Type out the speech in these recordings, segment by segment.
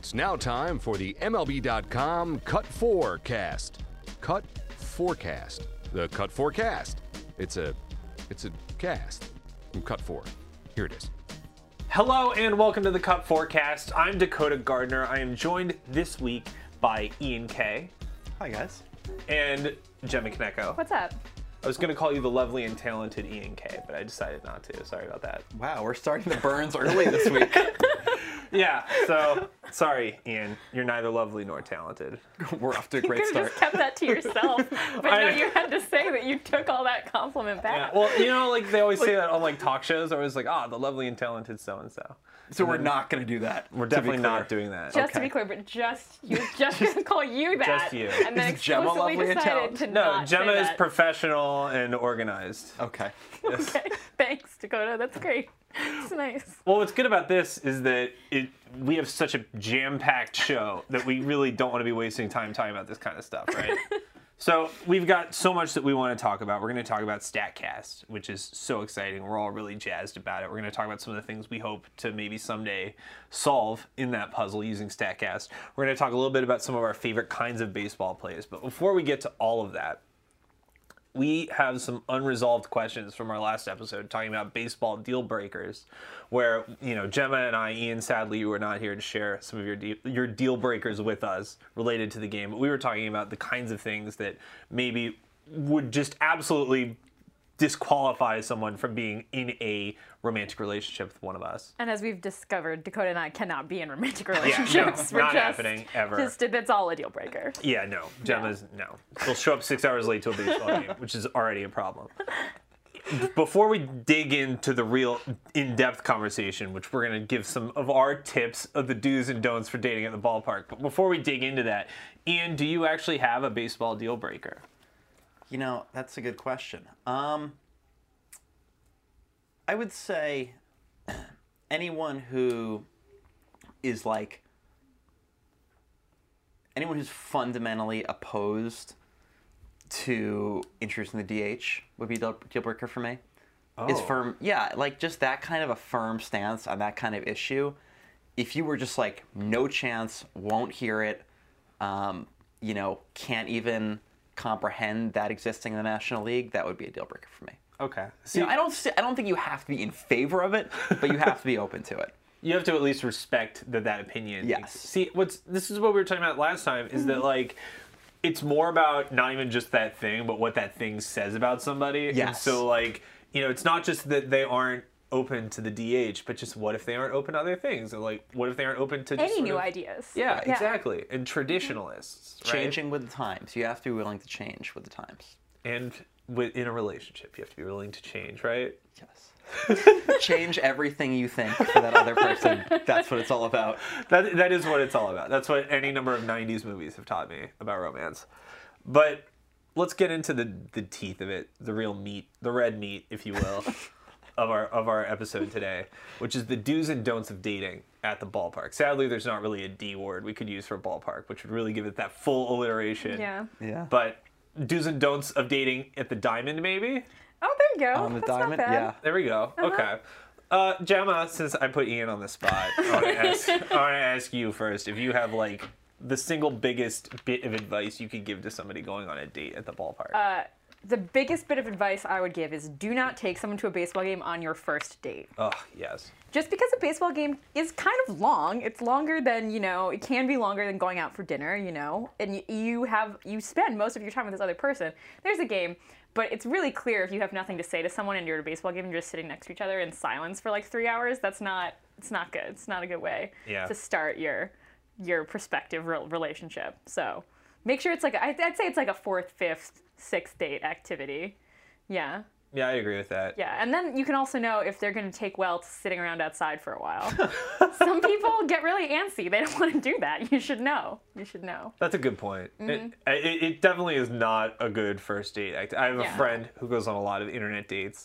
It's now time for the MLB.com Cut Forecast. Cut Forecast. The Cut Forecast. It's a cast from Cut 4. Here it is. Hello and welcome to the Cut Forecast. I'm Dakota Gardner. I am joined this week by Ian K. Hi, guys. And Gemma Knecko. What's up? I was going to call you the lovely and talented Ian K, but I decided not to. Sorry about that. Wow, we're starting the burns early this week. Yeah, so sorry, Ian. You're neither lovely nor talented. We're off to a You great could have start. just kept that to yourself, but I no, know. you had to say that you took all that compliment Yeah, back. well, you know, like they always say that on like talk shows. They're always like, the lovely and talented so-and-so. So we're not going to do that. We're to be definitely clear. not doing that. Just to okay. be clear, but he was just going to call you that. Just you. And then Is Gemma explicitly lovely and decided talented? to No, not Gemma say is that. professional and organized. Okay. Yes. Okay, thanks, Dakota. That's great. It's nice. Well, what's good about this is that we have such a jam-packed show that we really don't want to be wasting time talking about this kind of stuff, right? So we've got so much that we want to talk about. We're going to talk about StatCast, which is so exciting. We're all really jazzed about it. We're going to talk about some of the things we hope to maybe someday solve in that puzzle using StatCast. We're going to talk a little bit about some of our favorite kinds of baseball plays. But before we get to all of that, we have some unresolved questions from our last episode talking about baseball deal breakers, where, you know, Gemma and I, Ian, sadly, you were not here to share some of your deal breakers with us related to the game. But we were talking about the kinds of things that maybe would just absolutely disqualify someone from being in a romantic relationship with one of us. And as we've discovered, Dakota and I cannot be in romantic no, relationships. not happening ever. That's all a deal breaker. Yeah, no. Gemma's, no. She'll show up 6 hours late to a baseball game, which is already a problem. Before we dig into the real in-depth conversation, which we're going to give some of our tips of the do's and don'ts for dating at the ballpark, but before we dig into that, Ian, do you actually have a baseball deal breaker? You know, that's a good question. I would say anyone who's fundamentally opposed to introducing the DH would be a deal breaker for me. Is firm, yeah, like just that kind of a firm stance on that kind of issue. If you were just like, no chance, won't hear it, can't even comprehend that existing in the National League, that would be a deal breaker for me. Okay. See, I don't think you have to be in favor of it, but you have to be open to it. You have to at least respect that opinion. Yes. See, this is what we were talking about last time, is that like it's more about not even just that thing, but what that thing says about somebody. Yes. And so like, you know, it's not just that they aren't open to the DH, but just what if they aren't open to other things? Or like, what if they aren't open to just Any sort new of- ideas. Yeah, exactly. And traditionalists, right? Changing with the times. You have to be willing to change with the times. And in a relationship, you have to be willing to change, right? Yes. Change everything you think for that other person. That's what it's all about. That is what it's all about. That's what any number of 90s movies have taught me about romance. But let's get into the teeth of it, the real meat, the red meat, if you will, of our episode today, which is the do's and don'ts of dating at the ballpark. Sadly, there's not really a D word we could use for ballpark, which would really give it that full alliteration. Yeah. Yeah. But do's and don'ts of dating at the Diamond, maybe? Oh, there you go. On the That's diamond, not bad. yeah. There we go. Okay. Gemma, since I put Ian on the spot, I want to ask you first if you have like the single biggest bit of advice you could give to somebody going on a date at the ballpark. The biggest bit of advice I would give is do not take someone to a baseball game on your first date. Oh, yes. Just because a baseball game is kind of long, it's longer than, it can be longer than going out for dinner, and you spend most of your time with this other person. There's a game, but it's really clear if you have nothing to say to someone and you're at a baseball game and you're just sitting next to each other in silence for like 3 hours, it's not good. It's not a good way to start your prospective relationship. So make sure it's like, I'd say it's like a 4th, 5th, 6th date activity. Yeah. Yeah, I agree with that. Yeah, and then you can also know if they're going to take well to sitting around outside for a while. Some people get really antsy. They don't want to do that. You should know. That's a good point. Mm-hmm. It definitely is not a good first date. I have a Yeah. friend who goes on a lot of internet dates,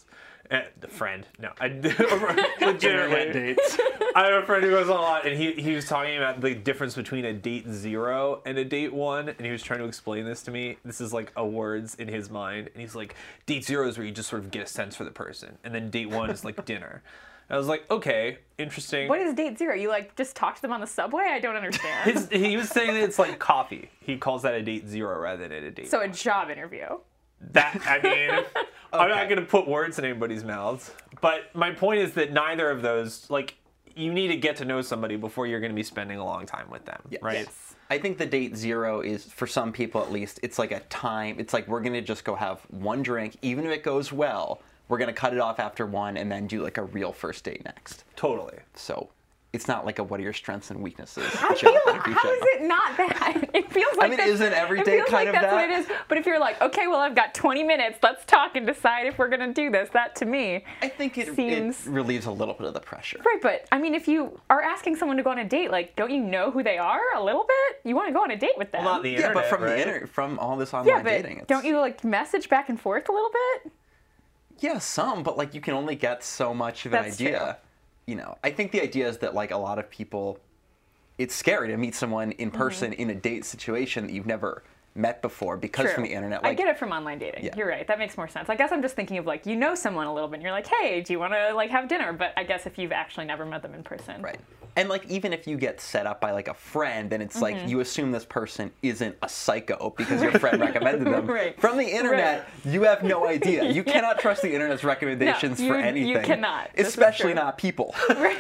The friend, no, legitimately. dates. I have a friend who goes on a lot, and he was talking about the difference between a date 0 and a date 1, and he was trying to explain this to me. This is like a words in his mind, and he's like, date 0 is where you just sort of get a sense for the person, and then date 1 is like dinner. I was like, okay, interesting. What is date 0? You like just talk to them on the subway? I don't understand. He was saying that it's like coffee. He calls that a date 0 rather than a date. So a job interview. That, I mean, I'm not going to put words in anybody's mouths. But my point is that neither of those, like, you need to get to know somebody before you're going to be spending a long time with them, right? Yes. I think the date 0 is, for some people at least, it's like a time. It's like we're going to just go have one drink. Even if it goes well, we're going to cut it off after one and then do like a real first date next. Totally. So it's not like a what are your strengths and weaknesses. How is it not that? It feels like isn't every date kind of that's that? what it is. But if you're like, okay, well, I've got 20 minutes, let's talk and decide if we're gonna do this. That to me, I think it seems relieves a little bit of the pressure. right. But I mean, if you are asking someone to go on a date, like, don't you know who they are a little bit? You want to go on a date with them. Well, not the Yeah, internet, but from right? from all this online yeah, but dating, don't you like message back and forth a little bit? Yeah, some, but like you can only get so much of an That's idea. true. You know, I think the idea is that like a lot of people, it's scary to meet someone in person in a date situation that you've never met before because True. from the internet. I Like, get it from online dating. Yeah. You're right. That makes more sense. I guess I'm just thinking of like, you know someone a little bit and you're like, hey, do you want to like have dinner? But I guess if you've actually never met them in person. Right. And like even if you get set up by like a friend, then it's like you assume this person isn't a psycho because your friend recommended them. Right. From the internet, you have no idea. You cannot trust the internet's recommendations for you anything. cannot. This is Especially true. not people.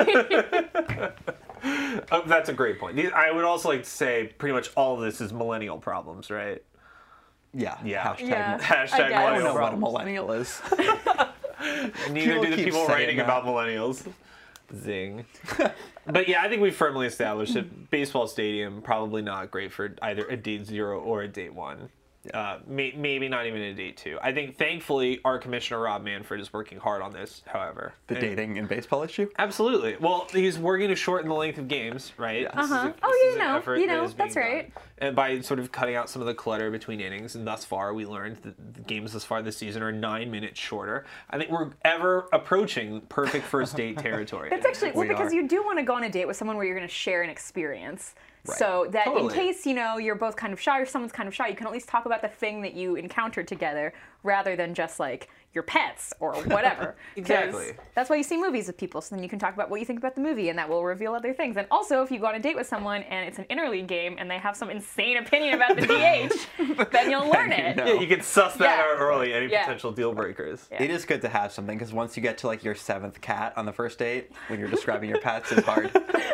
That's a great point. I would also like to say pretty much all of this is millennial problems, right? Yeah. Yeah. Hashtag. Yeah. Hashtag I guess. I don't millennial know what a problems. millennial is. Neither People do the keep people saying writing that. about millennials. Zing. But yeah, I think we firmly established that baseball stadium probably not great for either a date 0 or a date 1. Maybe not even a date 2. I think thankfully our commissioner Rob Manfred is working hard on this. However, The And- dating and baseball issue? Absolutely. Well, he's working to shorten the length of games, right? Yeah. This is a- Oh, this yeah, is an effort you that know, is being that's right. done. And by sort of cutting out some of the clutter between innings, and thus far we learned that the games thus far this season are 9 minutes shorter. I think we're ever approaching perfect first date territory. That's actually, well, We because are. you do want to go on a date with someone where you're going to share an experience. Right. So that Totally. in case, you know, you're both kind of shy or someone's kind of shy, you can at least talk about the thing that you encountered together rather than just like your pets or whatever. 'Cause Exactly. That's why you see movies with people, so then you can talk about what you think about the movie and that will reveal other things. And also, if you go on a date with someone and it's an interleague game and they have some insane opinion about the DH, then you'll learn it. know. Yeah, you can suss that Yeah. out early, any Yeah. potential deal breakers. Yeah. It is good to have something because once you get to like your 7th cat on the first date, when you're describing your pets, it's hard.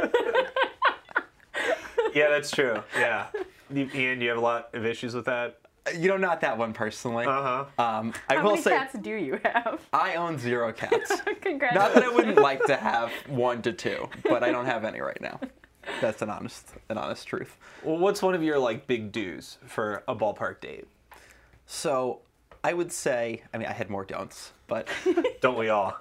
Yeah, that's true. Yeah. Ian, do you have a lot of issues with that? You know, not that one personally. Uh-huh. I How will many say cats do you have? I own 0 cats. Congratulations. Not that I wouldn't like to have 1 to 2, but I don't have any right now. That's an honest truth. Well, what's one of your like big do's for a ballpark date? So I would say, I mean, I had more don'ts, but Don't we all?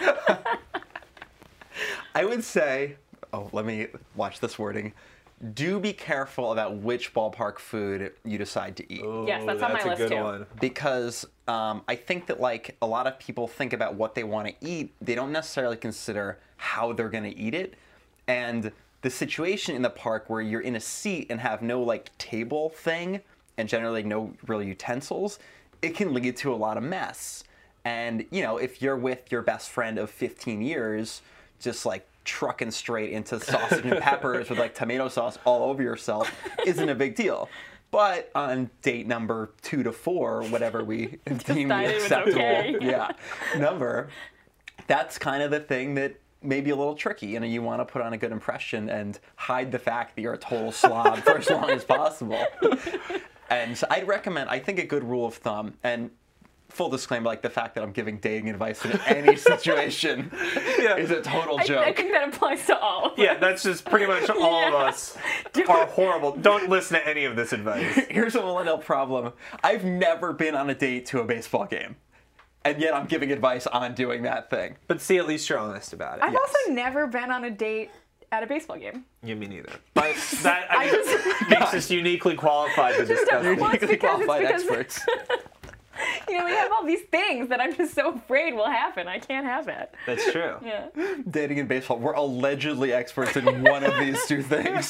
I would say, oh, let me watch this wording. Do be careful about which ballpark food you decide to eat. Yes, that's on my a list, good too. one. Because I think that like a lot of people think about what they want to eat. They don't necessarily consider how they're going to eat it. And the situation in the park where you're in a seat and have no like table thing and generally no real utensils, it can lead to a lot of mess. And, you know, if you're with your best friend of 15 years, just like trucking straight into sausage and peppers with like tomato sauce all over yourself isn't a big deal. But on date number 2 to 4, whatever we deem the Decided it was acceptable okay. number, that's kind of the thing that may be a little tricky. You know, you want to put on a good impression and hide the fact that you're a total slob for as long as possible. And so I'd recommend, I think a good rule of thumb, and full disclaimer, like the fact that I'm giving dating advice in any situation is a total joke. I think that applies to all. Yeah, that's just pretty much all of us are horrible. Don't listen to any of this advice. Here's a millennial problem. I've never been on a date to a baseball game. And yet I'm giving advice on doing that thing. But see, at least you're honest about it. I've also never been on a date at a baseball game. Yeah, me neither. But that I mean, makes us uniquely qualified to discuss. Well, it's Uniquely because- qualified it's experts. You know, we have all these things that I'm just so afraid will happen. I can't have it. That's true. Yeah. Dating and baseball, we're allegedly experts in one of these two things.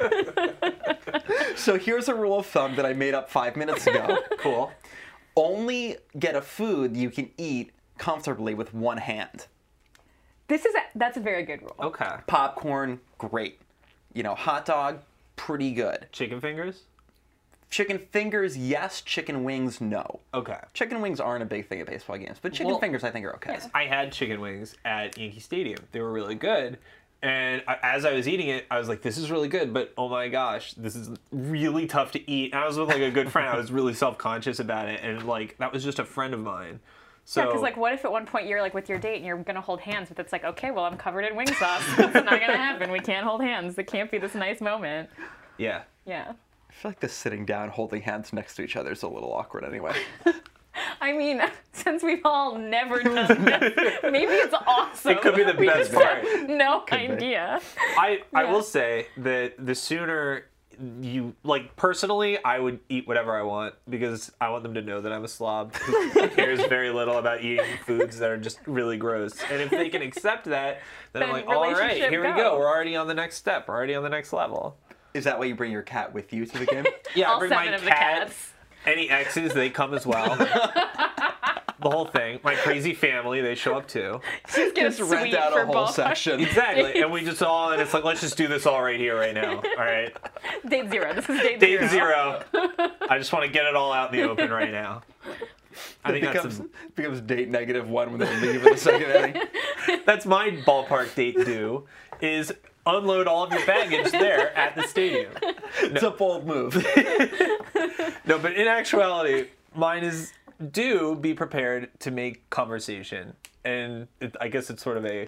So here's a rule of thumb that I made up 5 minutes ago. Cool. Only get a food you can eat comfortably with one hand. That's a very good rule. Okay. Popcorn, great. You know, hot dog, pretty good. Chicken fingers? Chicken fingers, yes. Chicken wings, no. Okay. Chicken wings aren't a big thing at baseball games, but chicken Well, fingers I think are okay. I had chicken wings at Yankee Stadium. They were really good. And as I was eating it, I was like, this is really good, but oh my gosh, this is really tough to eat. And I was with like a good friend. I was really self-conscious about it. And like, that was just a friend of mine. So, Yeah, because like, what if at one point you're like with your date and you're gonna hold hands, but it's like, okay, well, I'm covered in wing sauce. It's not gonna happen. We can't hold hands. It can't be this nice moment. yeah. Yeah. I feel like the sitting down holding hands next to each other is a little awkward anyway. I mean, since we've all never done this, maybe it's awesome. It could be the We best just have part. no be. idea. I Yeah. will say that the sooner you, like, personally, I would eat whatever I want because I want them to know that I'm a slob who cares very little about eating foods that are just really gross. And if they can accept that, then I'm Then like, all right, relationship here we go. go. We're already on the next step. We're already on the next level. Is that why you bring your cat with you to the game? Yeah, All I bring 7 my of the cat. cats. Any exes, they come as well. The whole thing. My crazy family, they show up too. Just get Just a rent suite out for a whole both. section. Exactly. And we just all, and it's like, let's just do this all right here, right now. All right. Date 0. This is date Date 0. 0. I just want to get it all out in the open right now. I think becomes date -1 when they leave in the second inning. that's my ballpark date due, is unload all of your baggage there at the stadium. It's a bold move. No, but in actuality, mine is do be prepared to make conversation. And I guess it's sort of a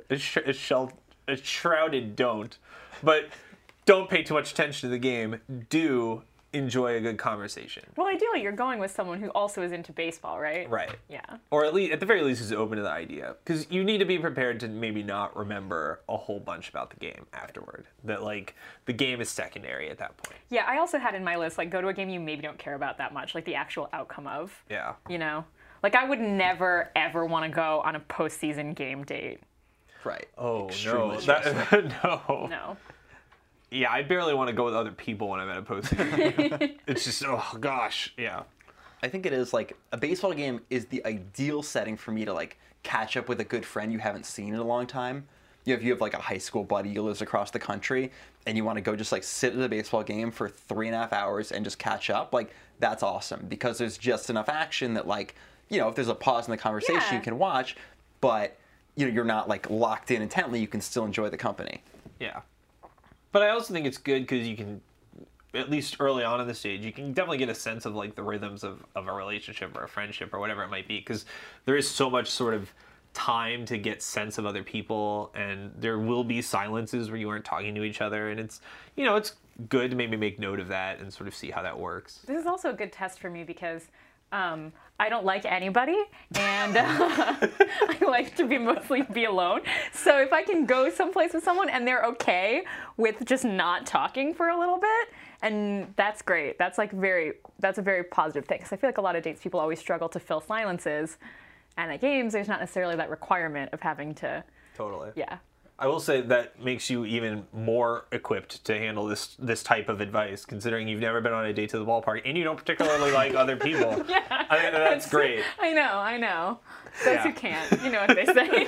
shrouded don't. But don't pay too much attention to the game. Do enjoy a good conversation. Well, ideally, you're going with someone who also is into baseball, right? Right. Yeah. Or at the very least is open to the idea. Because you need to be prepared to maybe not remember a whole bunch about the game afterward. That, like, the game is secondary at that point. Yeah, I also had in my list, like, go to a game you maybe don't care about that much, like the actual outcome of, Yeah. you know? Like, I would never, ever want to go on a postseason game date. Right. Oh, Extremely no. stressful. No. No. Yeah, I barely want to go with other people when I'm at a postseason. It's just, oh, gosh. Yeah. I think it is like a baseball game is the ideal setting for me to like catch up with a good friend you haven't seen in a long time. You have like a high school buddy who lives across the country and you want to go just like sit at a baseball game for 3.5 hours and just catch up. Like that's awesome because there's just enough action that like, you know, if there's a pause in the conversation Yeah. you can watch, but you know, you're not like locked in intently. You can still enjoy the company. Yeah. But I also think it's good because you can, at least early on in the stage, you can definitely get a sense of like the rhythms of a relationship or a friendship or whatever it might be. Because there is so much sort of time to get sense of other people, and there will be silences where you aren't talking to each other, and it's, you know, it's good to maybe make note of that and sort of see how that works. This is also a good test for me because I don't like anybody, and I like to mostly be alone. So if I can go someplace with someone and they're okay with just not talking for a little bit, and that's great. That's like that's a very positive thing. Because I feel like a lot of dates people always struggle to fill silences, and at games there's not necessarily that requirement of having to. Totally. Yeah. I will say that makes you even more equipped to handle this type of advice, considering you've never been on a date to the ballpark and you don't particularly like other people. Yeah. I mean, that's great. I know. Those Yeah. who can't, you know what they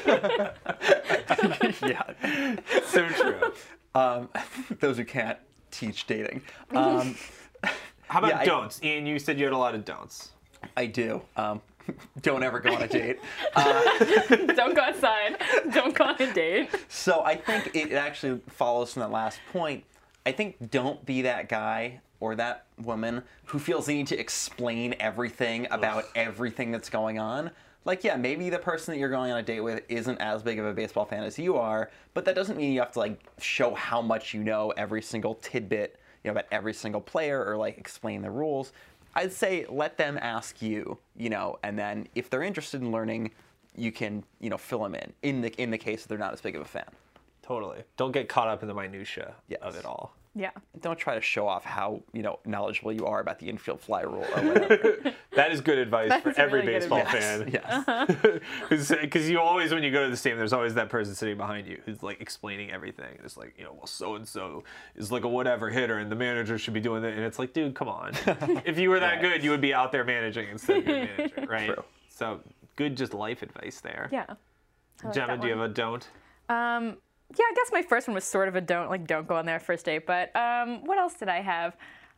say. Yeah. So true. Those who can't teach dating. How about Yeah, don'ts? Ian, you said you had a lot of don'ts. I do. Don't ever go on a date. Don't go outside. Don't go on a date. So I think it actually follows from that last point. I think don't be that guy or that woman who feels they need to explain everything about everything that's going on. Like, yeah, maybe the person that you're going on a date with isn't as big of a baseball fan as you are, but that doesn't mean you have to, like, show how much you know every single tidbit, you know, about every single player or, like, explain the rules. I'd say let them ask you, you know, and then if they're interested in learning, you can, you know, fill them in the case that they're not as big of a fan. Totally. Don't get caught up in the minutia Yes. of it all. Yeah. Don't try to show off how knowledgeable you are about the infield fly rule or whatever. That is good advice for That's every really good baseball advice. fan. Yes. Because you always, when you go to the stadium, there's always that person sitting behind you who's like explaining everything. It's like, well, so and so is like a whatever hitter, and the manager should be doing that. And it's like, dude, come on. If you were that good, you would be out there managing instead of being manager, right? True. So good, just life advice there. Yeah. I like Gemma, that do you one. have a don't? Yeah, I guess my first one was sort of a don't go on their first date. But what else did I have?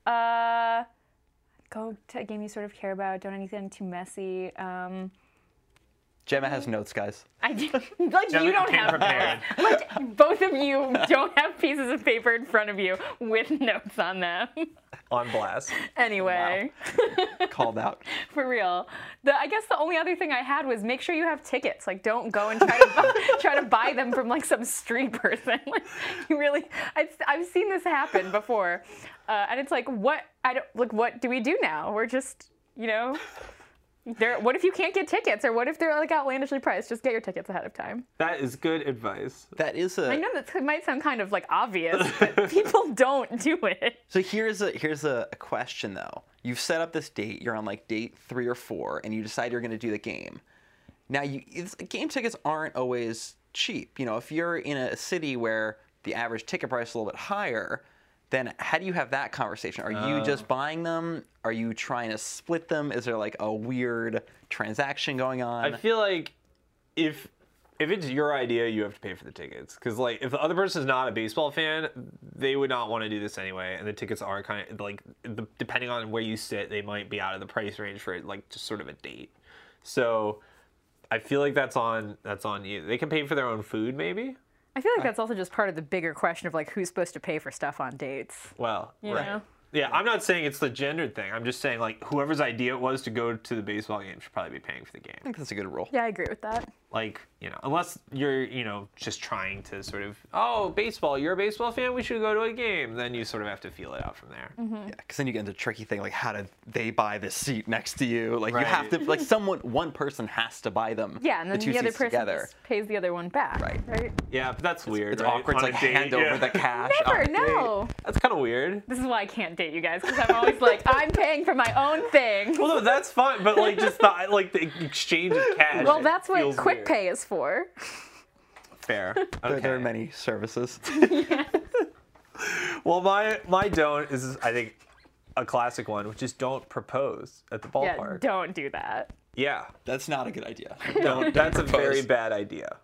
Go to a game you sort of care about. Don't anything too messy. Gemma has notes, guys. I do, like Gemma you don't came have prepared. notes. Like both of you don't have pieces of paper in front of you with notes on them. On blast. Anyway, Called out. for real. I guess the only other thing I had was make sure you have tickets. Like don't go and try to buy them from like some street person. Like you really, I've seen this happen before, and it's like what do we do now? We're just what if you can't get tickets, or what if they're like outlandishly priced? Just get your tickets ahead of time. That is good advice. That is I know that might sound kind of like obvious, but people don't do it. So here's a question though. You've set up this date. You're on like date 3 or 4, and you decide you're going to do the game. Now, game tickets aren't always cheap. If you're in a city where the average ticket price is a little bit higher, then how do you have that conversation? Are you just buying them? Are you trying to split them? Is there like a weird transaction going on? I feel like if it's your idea, you have to pay for the tickets. Because like if the other person's not a baseball fan, they would not want to do this anyway. And the tickets are kind of like, depending on where you sit, they might be out of the price range for like just sort of a date. So I feel like that's on you. They can pay for their own food, maybe. I feel like that's also just part of the bigger question of like who's supposed to pay for stuff on dates. Well, You right. know? Yeah, I'm not saying it's the gendered thing. I'm just saying like whoever's idea it was to go to the baseball game should probably be paying for the game. I think that's a good rule. Yeah, I agree with that. Like, unless you're, just trying to sort of, oh, baseball, you're a baseball fan, we should go to a game. Then you sort of have to feel it out from there. Yeah, because then you get into a tricky thing like how did they buy this seat next to you? Like you Right. have to like one person has to buy them. Yeah, and then the two the other seats person together. just pays the other one back. Right. Yeah, but that's weird. It's right? awkward to On a like date, hand yeah. over the cash. Never, on a date. no. That's kind of weird. This is why I can't date you guys, because I'm always like, I'm paying for my own thing. Well, no, that's fine, but like just the exchange of cash. Well, that's what feels Quick weird. Pay is for. Fair. Okay. There are many services. Well, my don't is I think a classic one, which is don't propose at the Yeah, ballpark. don't do that. Yeah. That's not a good idea. Don't. That's a very propose. bad idea.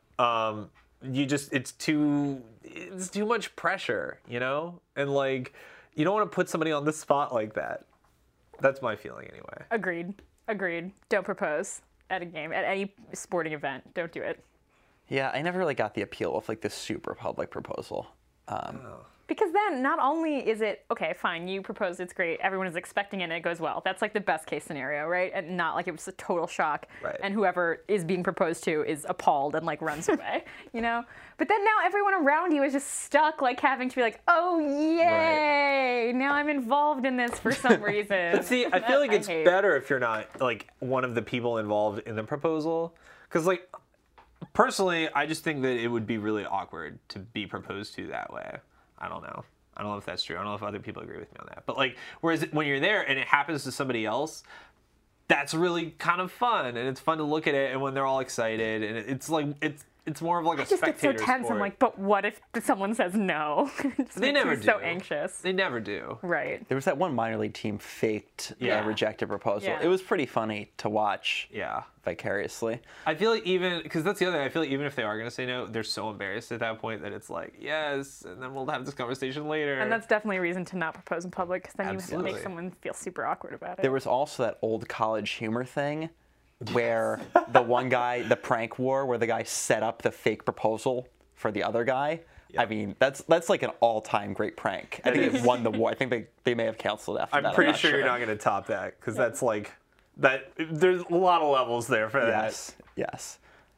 It's too much pressure, and like you don't want to put somebody on the spot like that. That's my feeling anyway. Agreed. Don't propose at a game, at any sporting event. Don't do it. Yeah, I never really got the appeal of like this super public proposal. Because then not only is it, okay, fine, you proposed, it's great, everyone is expecting it and it goes well. That's like the best case scenario, right? And not like it was a total shock Right. and whoever is being proposed to is appalled and like runs away, But then now everyone around you is just stuck like having to be like, oh, yay, now I'm involved in this for some reason. But see, I feel like it's hate. better if you're not like one of the people involved in the proposal, because like personally, I just think that it would be really awkward to be proposed to that way. I don't know if that's true. I don't know if other people agree with me on that. But like, whereas when you're there and it happens to somebody else, that's really kind of fun, and it's fun to look at it, and when they're all excited, and it's like it's more of like a I just get so spectator tense. sport. I'm like, but what if someone says no? It just They makes never me do. so anxious. They never do. Right. There was that one minor league team faked Yeah. a rejected proposal. Yeah. It was pretty funny to watch Yeah. vicariously. I feel like because that's the other thing, I feel like even if they are going to say no, they're so embarrassed at that point that it's like, yes, and then we'll have this conversation later. And that's definitely a reason to not propose in public, because then you have to Absolutely. make someone feel super awkward about it. There was also that old college humor thing where the one guy, the prank war, where the guy set up the fake proposal for the other guy. I mean, that's like an all-time great prank. I think it won the war. I think they may have canceled after that. I'm pretty sure you're not going to top that, because that's like that. There's a lot of levels there for that. Yes.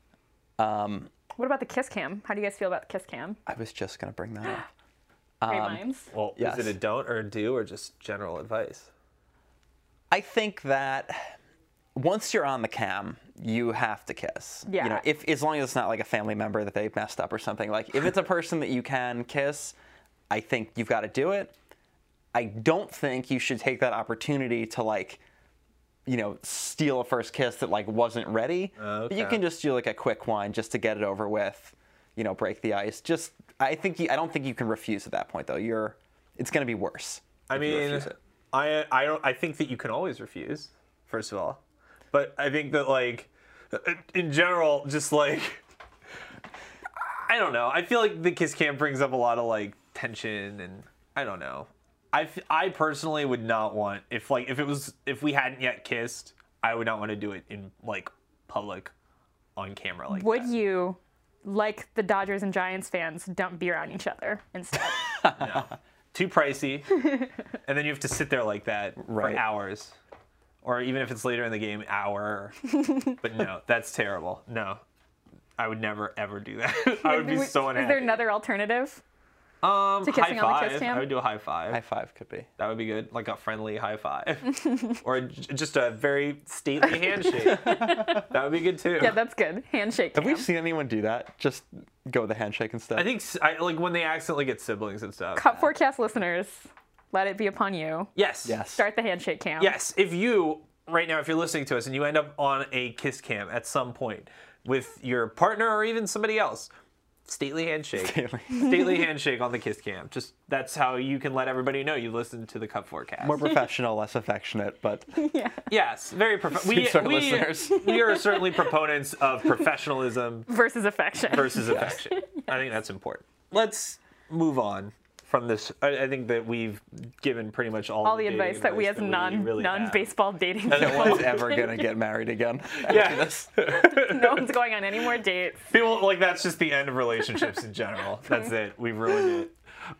What about the kiss cam? How do you guys feel about the kiss cam? I was just gonna bring that up. Great minds. Well, Yes. is it a don't or a do or just general advice? I think that once you're on the cam, you have to kiss. Yeah. If as long as it's not like a family member that they messed up or something. Like if it's a person that you can kiss, I think you've got to do it. I don't think you should take that opportunity to like, steal a first kiss that like wasn't ready. But you can just do like a quick one just to get it over with, break the ice. I don't think you can refuse at that point though. It's going to be worse. I mean, I think that you can always refuse, first of all. But I think that like in general, just like I don't know. I feel like the kiss cam brings up a lot of like tension, and I don't know. I personally would not want if we hadn't yet kissed, I would not want to do it in like public on camera like Would that. you, like the Dodgers and Giants fans, dump beer on each other instead? No. Too pricey. And then you have to sit there like that for hours. Or even if it's later in the game, hour. But no, that's terrible. No. I would never ever do that. I would be so unhappy. Is there another alternative? To kissing high on the five. kiss cam? I would do a high five. High five could be. That would be good, like a friendly high five, or just a very stately handshake. That would be good too. Yeah, that's good. Handshake. Have we cam. seen anyone do that? Just go with the handshake instead. I think like when they accidentally get siblings and stuff. Cup Forecast listeners, let it be upon you. Yes. Yes. Start the handshake cam. Yes. If you right now, if you're listening to us and you end up on a kiss cam at some point with your partner or even somebody else, stately handshake. Stately handshake on the kiss cam. Just that's how you can let everybody know you listened to the Cup Forecast. More professional, less affectionate, but Yes, very Speaks to our listeners. we are certainly proponents of professionalism Versus affection. versus affection. I think that's important. Let's move on from this. I think that we've given pretty much all All the the dating advice that we as really have. non-baseball dating And no one's ever gonna get married again. Yeah. no one's going on any more dates. People like that's just the end of relationships in general. That's it. We've ruined it.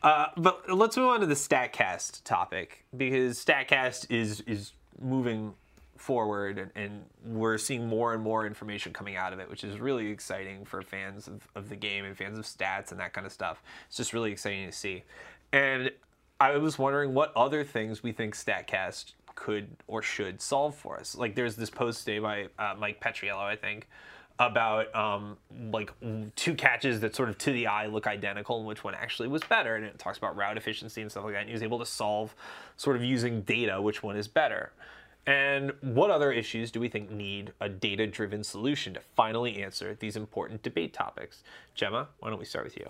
But let's move on to the StatCast topic because StatCast is moving forward and we're seeing more and more information coming out of it, which is really exciting for fans of the game and fans of stats and that kind of stuff. It's just really exciting to see. And I was wondering what other things we think StatCast could or should solve for us. Like there's this post today by Mike Petriello, I think, about like two catches that sort of to the eye look identical and which one actually was better. And it talks about route efficiency and stuff like that. And he was able to solve sort of using data which one is better. And what other issues do we think need a data-driven solution to finally answer these important debate topics? Gemma, why don't we start with you?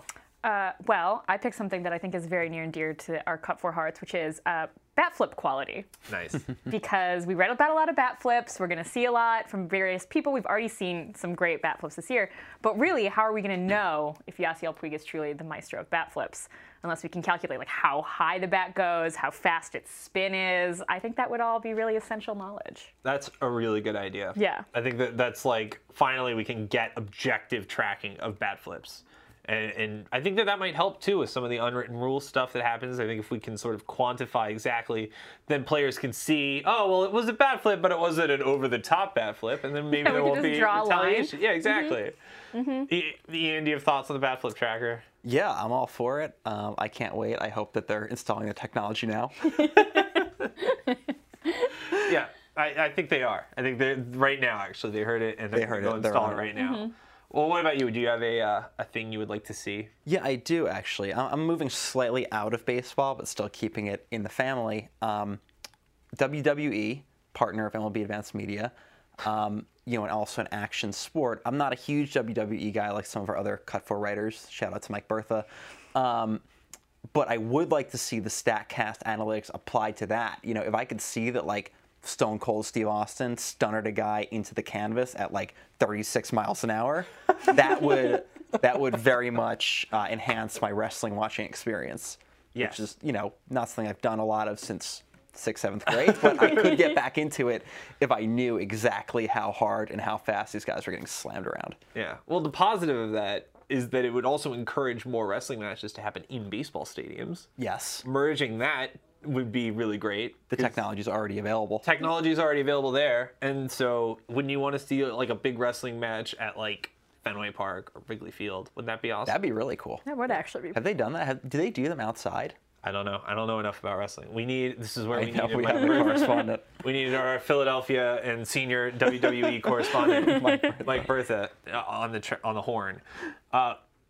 Well, I picked something that I think is very near and dear to our Cup 4 hearts, which is bat flip quality. Nice. Because we read about a lot of bat flips. We're going to see a lot from various people. We've already seen some great bat flips this year. But really, how are we going to know if Yasiel Puig is truly the maestro of bat flips? Unless we can calculate like how high the bat goes, how fast its spin is. I think that would all be really essential knowledge. That's a really good idea. Yeah. I think that's like, finally we can get objective tracking of bat flips. And I think that might help too with some of the unwritten rule stuff that happens. I think if we can sort of quantify exactly, then players can see, oh, well, it was a bat flip, but it wasn't an over-the-top bat flip, and then maybe there won't be retaliation. Yeah, exactly. Ian, do you have thoughts on the bat flip tracker? Yeah, I'm all for it. I can't wait. I hope that they're installing the technology now. Yeah, I think they are. I think they're right now, actually. They heard it, and they're going to install it right now. Well, what about you? Do you have a thing you would like to see? Yeah, I do, actually. I'm moving slightly out of baseball, but still keeping it in the family. WWE, partner of MLB Advanced Media, and also an action sport. I'm not a huge WWE guy like some of our other Cut 4 writers. Shout out to Mike Bertha. But I would like to see the StatCast analytics applied to that. If I could see that, like, Stone Cold Steve Austin stunnered a guy into the canvas at like 36 miles an hour, that would very much enhance my wrestling watching experience. Yes. Which is, not something I've done a lot of since 6th, 7th grade, but I could get back into it if I knew exactly how hard and how fast these guys were getting slammed around. Yeah. Well, the positive of that is that it would also encourage more wrestling matches to happen in baseball stadiums. Yes. Merging that would be really great. The technology is already available. Technology is already available there, and so wouldn't you want to see like a big wrestling match at like Fenway Park or Wrigley Field? Wouldn't that be awesome? That'd be really cool. That would actually be. Have they done that? Do they do them outside? I don't know. I don't know enough about wrestling. This is where we know, needed we have a correspondent. We needed our Philadelphia and senior WWE correspondent, Mike Bertha, on the horn.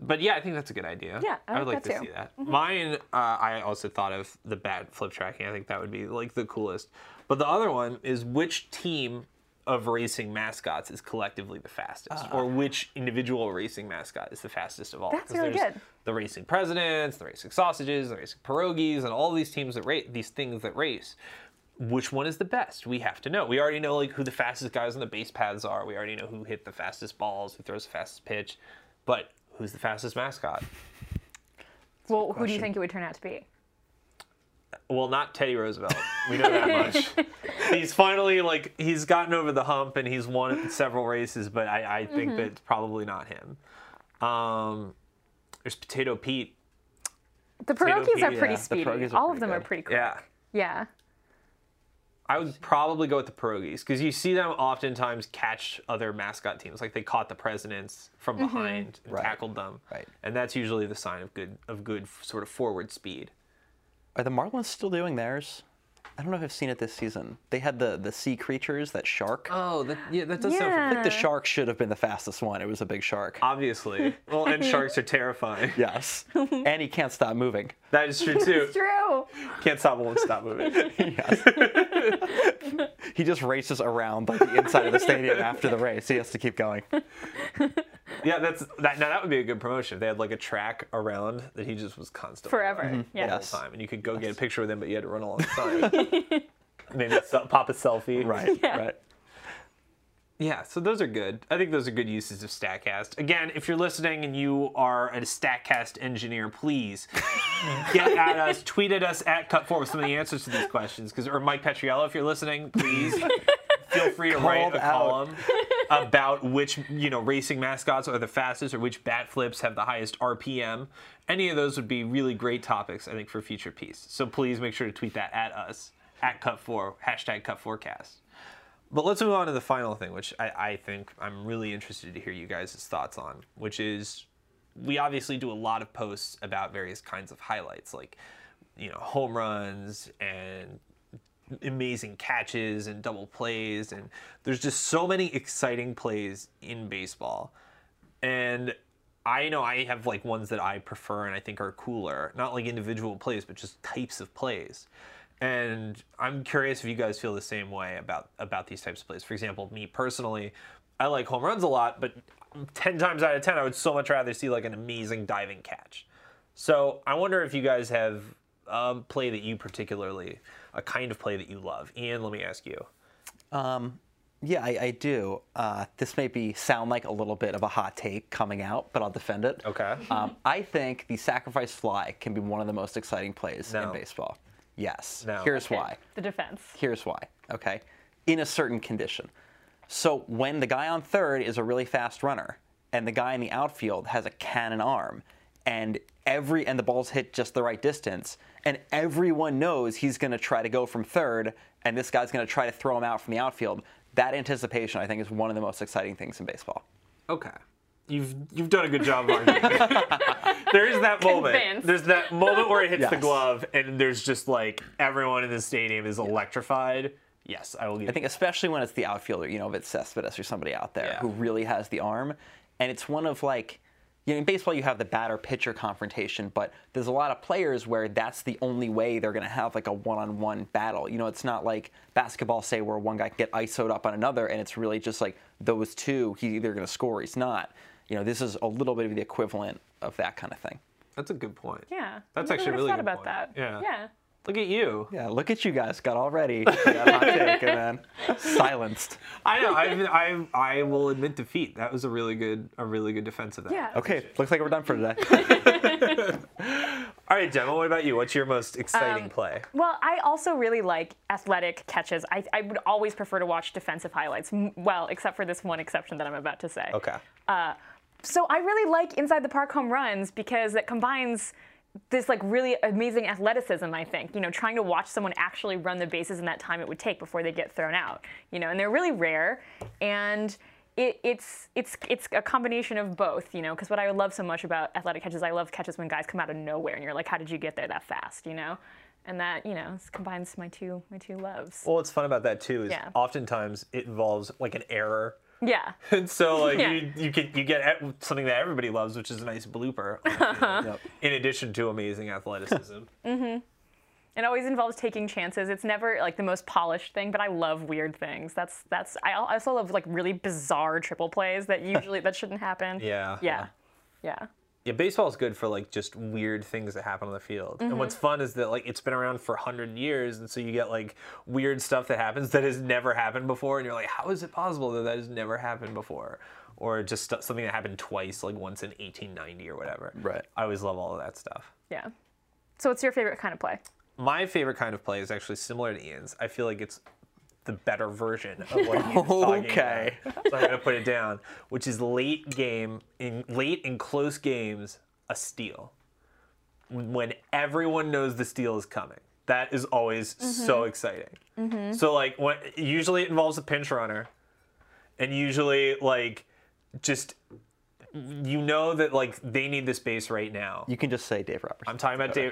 But yeah, I think that's a good idea. Yeah, I would like like that to too. see that. Mine, I also thought of the bat flip tracking. I think that would be like the coolest. But the other one is which team of racing mascots is collectively the fastest, or which individual racing mascot is the fastest of all. That's 'Cause really there's good. The racing presidents, the racing sausages, the racing pierogies, and all these teams that race these things that race. Which one is the best? We have to know. We already know like who the fastest guys on the base paths are. We already know who hit the fastest balls, who throws the fastest pitch. But who's the fastest mascot? Well, who do you think it would turn out to be? Well, not Teddy Roosevelt. We know that much. He's finally he's gotten over the hump and he's won several races, but I think that it's probably not him. There's Potato Pete. The pierogies are yeah, pretty the speedy. pierogies are All of pretty them are good. pretty quick. Yeah. Yeah. I would probably go with the pierogies because you see them oftentimes catch other mascot teams. Like they caught the presidents from behind and Right. tackled them. Right. And that's usually the sign of good sort of forward speed. Are the Marlins still doing theirs? I don't know if I've seen it this season. They had the sea creatures, that shark. Oh, that does Yeah. I think the shark should have been the fastest one. It was a big shark. obviously. Well, and sharks are terrifying. Yes. And he can't stop moving. That is true too. It's true. Can't stop, won't stop moving. He just races around like the inside of the stadium after the race. He has to keep going. Yeah, now that would be a good promotion. If they had like a track around that he just was constantly Forever. running Yeah. the Yes. whole time, and you could go get a picture with him, but you had to run alongside. Maybe pop a selfie. Right. Yeah. Right. Yeah, so those are good. I think those are good uses of StatCast. Again, if you're listening and you are a StatCast engineer, please get at us, tweet at us at Cut4 with some of the answers to these questions. Or Mike Petriello, if you're listening, please feel free to write Called a out. column about which racing mascots are the fastest or which bat flips have the highest RPM. Any of those would be really great topics, I think, for a future piece. So please make sure to tweet that at us, at Cut4, hashtag Cut4Cast. But let's move on to the final thing, which I think I'm really interested to hear you guys' thoughts on, which is we obviously do a lot of posts about various kinds of highlights, like, home runs and amazing catches and double plays. And there's just so many exciting plays in baseball. And I know I have like ones that I prefer and I think are cooler, not like individual plays, but just types of plays. And I'm curious if you guys feel the same way about these types of plays. For example, me personally, I like home runs a lot, but 10 times out of 10, I would so much rather see like an amazing diving catch. So I wonder if you guys have a play that you particularly, a kind of play that you love. Ian, let me ask you. Yeah, I do. This may sound like a little bit of a hot take coming out, but I'll defend it. Okay. I think the sacrifice fly can be one of the most exciting plays No. in baseball. Yes. No. Here's Okay. why. The defense. Here's why. Okay. In a certain condition. So when the guy on third is a really fast runner and the guy in the outfield has a cannon arm and the ball's hit just the right distance and everyone knows he's going to try to go from third and this guy's going to try to throw him out from the outfield, that anticipation I think is one of the most exciting things in baseball. Okay. You've done a good job of arguing. There is that moment. Convinced. There's that moment where it hits the Yes. glove and there's just like everyone in the stadium is electrified. Yes, I will give I think especially when it's the outfielder, if it's Cespedes or somebody out there Yeah. who really has the arm. And it's one of like, in baseball you have the batter-pitcher confrontation, but there's a lot of players where that's the only way they're going to have like a one-on-one battle. It's not like basketball, say, where one guy can get isoed up on another and it's really just like those two, he's either going to score or he's not. This is a little bit of the equivalent of that kind of thing. That's a good point. Yeah. That's I actually a never really thought good about point. that. Yeah. Yeah. Look at you. Yeah, look at you guys, got all ready for that hot take and then silenced. I know. I will admit defeat. That was a really good defense of that. Yeah. Okay, looks like we're done for today. All right, Gemma. What about you? What's your most exciting play? Well, I also really like athletic catches. I would always prefer to watch defensive highlights. Well, except for this one exception that I'm about to say. Okay. So I really like inside the park home runs because it combines this like really amazing athleticism, I think, trying to watch someone actually run the bases in that time it would take before they get thrown out, and they're really rare. And it's a combination of both, because what I love so much about athletic catches, I love catches when guys come out of nowhere and you're like, how did you get there that fast, And that, combines my two loves. Well, what's fun about that too is Yeah. oftentimes it involves like an error Yeah. And so like Yeah. you get something that everybody loves, which is a nice blooper on the field, Yep. in addition to amazing athleticism. It always involves taking chances. It's never like the most polished thing, but I love weird things. I also love like really bizarre triple plays that usually that shouldn't happen. Yeah. Yeah. Yeah. Yeah, baseball is good for like just weird things that happen on the field. And what's fun is that like it's been around for 100 years, and so you get like weird stuff that happens that has never happened before, and you're like, how is it possible that has never happened before? Or just something that happened twice, like once in 1890 or whatever. Right. I always love all of that stuff. Yeah. So what's your favorite kind of play? My favorite kind of play is actually similar to Ian's. I feel like it's the better version of what Ian's talking Okay. about. So I'm going to put it down, which is late in close games, a steal. When everyone knows the steal is coming. That is always so exciting. So like usually it involves a pinch runner, and usually like just you know that like they need this base right now. You can just say Dave Roberts. I'm talking about Dave.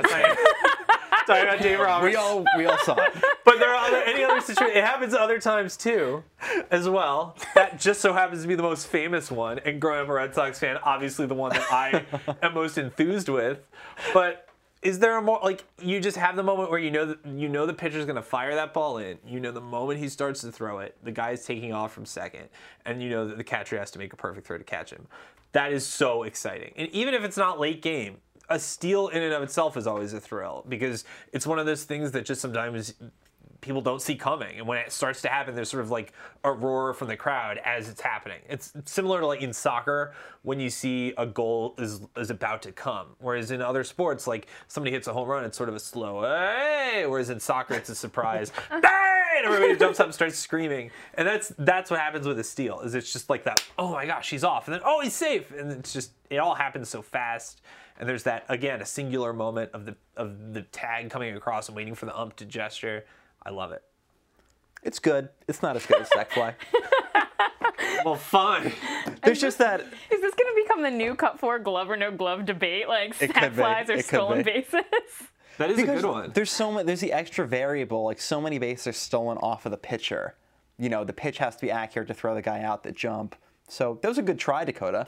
Talking about Dave Roberts. we all saw it. But there are any other situations. It happens other times too, as well. That just so happens to be the most famous one. And growing up a Red Sox fan, obviously the one that I am most enthused with. But is there a more like you just have the moment where you know the pitcher's going to fire that ball in. You know the moment he starts to throw it, the guy's taking off from second, and you know that the catcher has to make a perfect throw to catch him. That is so exciting. And even if it's not late game, a steal in and of itself is always a thrill because it's one of those things that just sometimes people don't see coming. And when it starts to happen, there's sort of like a roar from the crowd as it's happening. It's similar to like in soccer when you see a goal is about to come. Whereas in other sports, like somebody hits a home run, it's sort of a slow, hey! Whereas in soccer, it's a surprise, bang! And everybody jumps up and starts screaming. And that's what happens with a steal, is it's just like that, oh my gosh, he's off. And then, oh, he's safe. And it's just, it all happens so fast. And there's that, again, a singular moment of the tag coming across and waiting for the ump to gesture. I love it. It's good. It's not as good as sack fly. Well, fun. There's just that. Is this going to become the new Cut 4 glove or no glove debate? Like It sack could be. flies or It could stolen be. bases? That is a good one. There's the extra variable. Like so many bases are stolen off of the pitcher. You know, the pitch has to be accurate to throw the guy out the jump. So that was a good try, Dakota.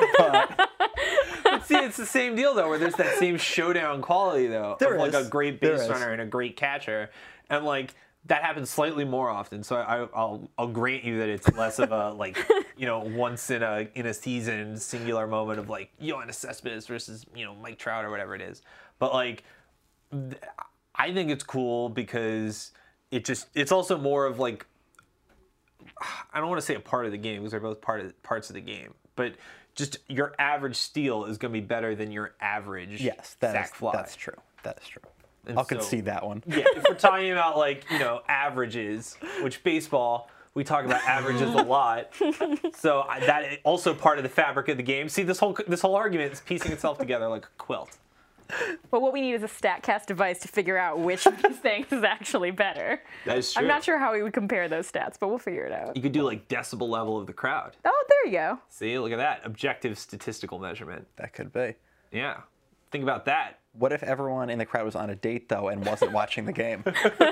See, it's the same deal though, where there's that same showdown quality though, There of like is. a great There base is. runner and a great catcher, and like that happens slightly more often. So I'll grant you that it's less of a like once in a season singular moment of like Yoenis Cespedes versus Mike Trout or whatever it is. But like I think it's cool because it's also more of like, I don't want to say a part of the game because they're both parts of the game, but just your average steal is going to be better than your average Yes, sack fly. that's true. That is true. And I'll so- concede that one. Yeah, if we're talking about like averages, which baseball we talk about averages a lot, so that is also part of the fabric of the game. See, this whole argument is piecing itself together like a quilt. But what we need is a StatCast device to figure out which of these things is actually better. That is true. I'm not sure how we would compare those stats, but we'll figure it out. You could do like decibel level of the crowd. Oh, there you go. See, look at that objective statistical measurement. That could be. Yeah, think about that. What if everyone in the crowd was on a date though and wasn't watching the game?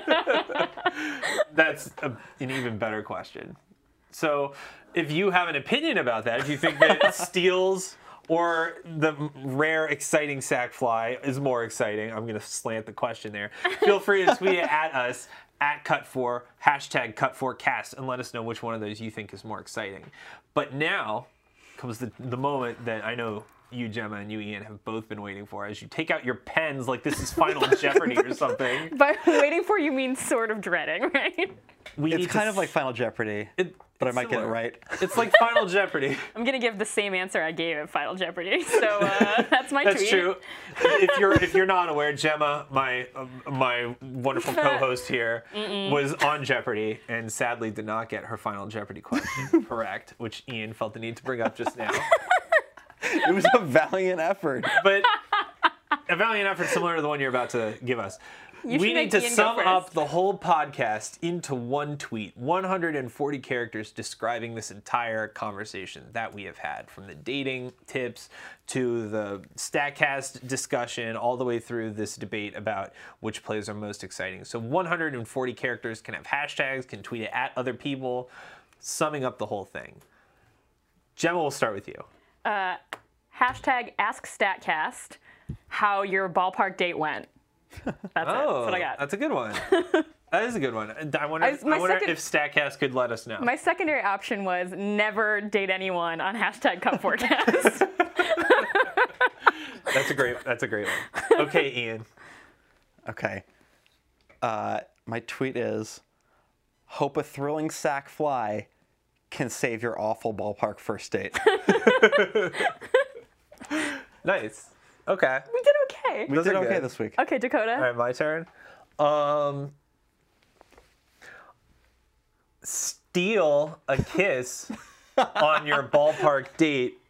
That's an even better question. So, if you have an opinion about that, if you think that steals or the rare, exciting sack fly is more exciting, I'm going to slant the question there. Feel free to tweet it at us, at Cut4, hashtag Cut4Cast, and let us know which one of those you think is more exciting. But now comes the moment that I know you, Gemma, and you, Ian, have both been waiting for, as you take out your pens like this is Final Jeopardy or something. By waiting for you mean sort of dreading, right? We It's need kind to of like Final Jeopardy, but I it's might get it similar. right. It's like Final Jeopardy. I'm gonna give the same answer I gave at Final Jeopardy, so that's my That's tweet. true. If you're not aware, Gemma, my wonderful co-host here, was on Jeopardy and sadly did not get her Final Jeopardy question correct, which Ian felt the need to bring up just now. It was a valiant effort. But a valiant effort similar to the one you're about to give us. You should We need make to Ian go sum first. up the whole podcast into one tweet, 140 characters describing this entire conversation that we have had, from the dating tips to the StatCast discussion, all the way through this debate about which plays are most exciting. So 140 characters, can have hashtags, can tweet it at other people. summing up the whole thing. Gemma, we'll start with you. Hashtag AskStatCast how your ballpark date went. That's it. That's what I got. That's a good one. That is a good one. I wonder if StatCast could let us know. My secondary option was never date anyone on hashtag CutForecast. That's a great one. Okay, Ian. Okay. My tweet is, hope a thrilling sack fly can save your awful ballpark first date. Nice. Okay. We did okay. We Those did are okay good. this week. Okay, Dakota. All right, my turn. Steal a kiss on your ballpark date.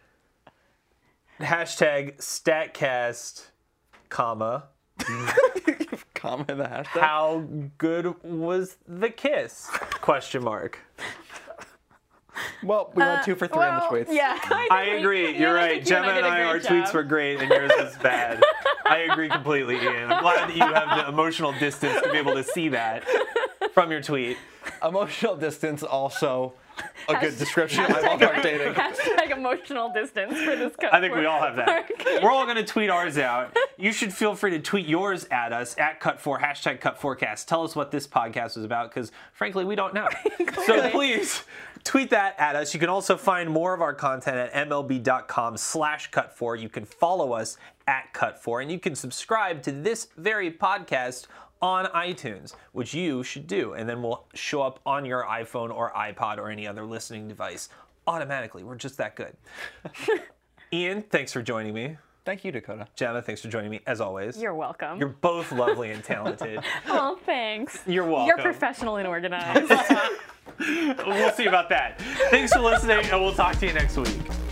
Hashtag StatCast, comma. Comment in the hashtag. How good was the kiss? Question mark. Well, we went 2 for 3 on the tweets. Yeah. I agree. You're right. Gemma and I, our tweets were great, and yours was bad. I agree completely, Ian. I'm glad that you have the emotional distance to be able to see that from your tweet. Emotional distance, also a good description of my ballpark dating. Hashtag emotional distance for this cut. I think we all have that. We're all going to tweet ours out. You should feel free to tweet yours at us, at Cut4, hashtag CutForecast. Tell us what this podcast is about, because frankly, we don't know. So please tweet that at us. You can also find more of our content at mlb.com/cut4. You can follow us at Cut4, and you can subscribe to this very podcast on iTunes, which you should do, and then we'll show up on your iPhone or iPod or any other listening device automatically. We're just that good. Ian, thanks for joining me. Thank you, Dakota. Gemma, thanks for joining me, as always. You're welcome. You're both lovely and talented. Oh, thanks. You're welcome. You're professional and organized. We'll see about that. Thanks for listening, and we'll talk to you next week.